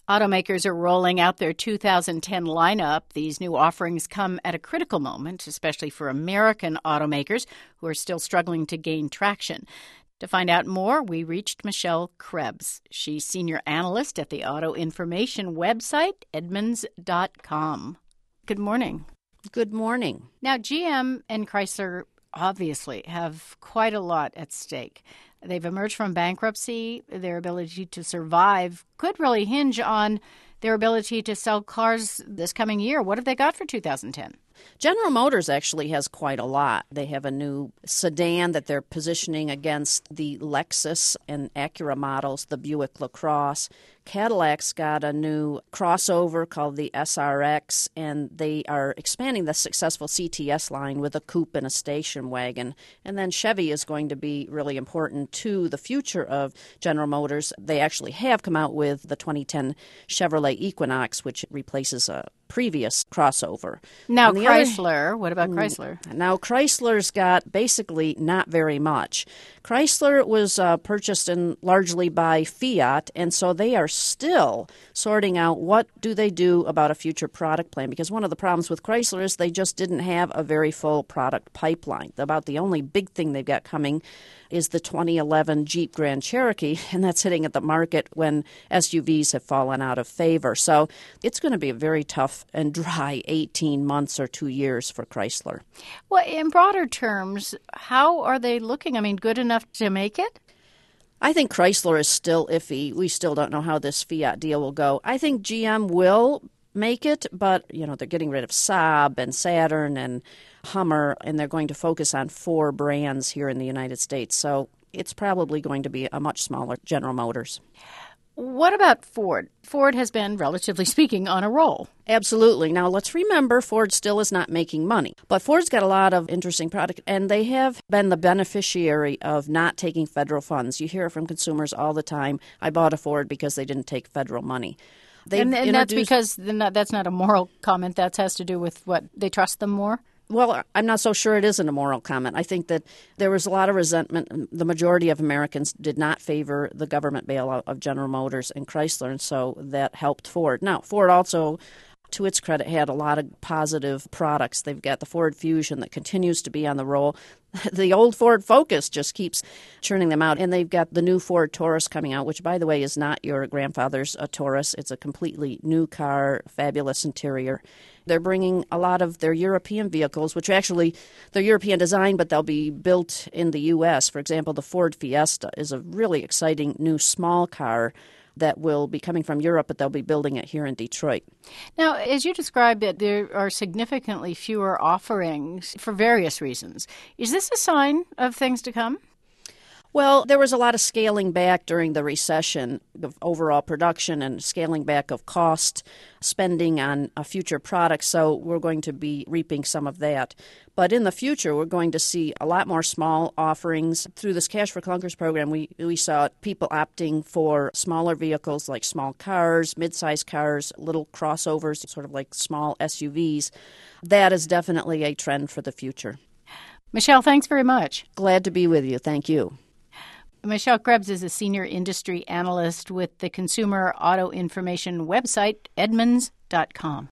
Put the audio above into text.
Automakers are rolling out their 2010 lineup. These new offerings come at a critical moment, especially for American automakers who are still struggling to gain traction. To find out more, we reached Michelle Krebs. She's senior analyst at the auto information website, Edmunds.com. Good morning. Good morning. Now, GM and Chrysler obviously have quite a lot at stake. They've emerged from bankruptcy. Their ability to survive could really hinge on their ability to sell cars this coming year. What have they got for 2010? General Motors actually has quite a lot. They have a new sedan that they're positioning against the Lexus and Acura models, the Buick LaCrosse. Cadillac's got a new crossover called the SRX, and they are expanding the successful CTS line with a coupe and a station wagon. And then Chevy is going to be really important to the future of General Motors. They actually have come out with the 2010 Chevrolet Equinox, which replaces a previous crossover. Now, Chrysler, what about Chrysler? Now, Chrysler's got basically not very much. Chrysler was purchased largely by Fiat, and so they are still sorting out what do they do about a future product plan, because one of the problems with Chrysler is they just didn't have a very full product pipeline. About the only big thing they've got coming is the 2011 Jeep Grand Cherokee, and that's hitting at the market when SUVs have fallen out of favor. So it's going to be a very tough and dry 18 months or 2 years for Chrysler. Well, in broader terms, how are they looking? I mean, good enough to make it? I think Chrysler is still iffy. We still don't know how this Fiat deal will go. I think GM will make it, but, they're getting rid of Saab and Saturn and Hummer, and they're going to focus on 4 brands here in the United States. So it's probably going to be a much smaller General Motors. What about Ford? Ford has been, relatively speaking, on a roll. Absolutely. Now, let's remember Ford still is not making money. But Ford's got a lot of interesting product, and they have been the beneficiary of not taking federal funds. You hear it from consumers all the time, I bought a Ford because they didn't take federal money. And that's because that's not a moral comment. That has to do with what, they trust them more? Well, I'm not so sure it isn't a moral comment. I think that there was a lot of resentment. The majority of Americans did not favor the government bailout of General Motors and Chrysler, and so that helped Ford. Now, Ford also, to its credit, had a lot of positive products. They've got the Ford Fusion that continues to be on the roll. The old Ford Focus just keeps churning them out. And they've got the new Ford Taurus coming out, which, by the way, is not your grandfather's Taurus. It's a completely new car, fabulous interior. They're bringing a lot of their European vehicles, which actually they're European design, but they'll be built in the U.S. For example, the Ford Fiesta is a really exciting new small car that will be coming from Europe, but they'll be building it here in Detroit. Now, as you described it, there are significantly fewer offerings for various reasons. Is this a sign of things to come? Well, there was a lot of scaling back during the recession of overall production and scaling back of cost spending on future products, so we're going to be reaping some of that. But in the future, we're going to see a lot more small offerings. Through this Cash for Clunkers program, we saw people opting for smaller vehicles like small cars, mid-sized cars, little crossovers, sort of like small SUVs. That is definitely a trend for the future. Michelle, thanks very much. Glad to be with you. Thank you. Michelle Krebs is a senior industry analyst with the consumer auto information website, Edmunds.com.